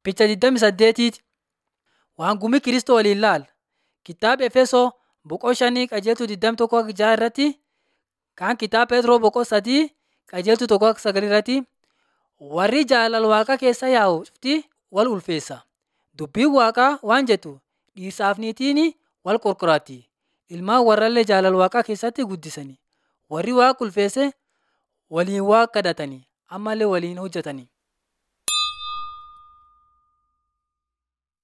Picha 28 waan gumii Kiristoo waliin ilaalla. Kitaaba Efesoo boqoo 5 qajeeltuu 21 irratti kan kitaaba Pheexroo boqoo 3 qajeeltuu 1 irratti warri jaalala Waaqa keessa yaa'u cufti wal ulfeessa. Dubbiin Waaqaa waan jettu dhiirsaaf niitiin wal qorqoraatti. Ilmaan warrallee jaalala Waaqaa keessatti guddisanii. Warri Waaqa ulfeesse waliin Waaqa kadhatanii ammallee waliin hojjetanii.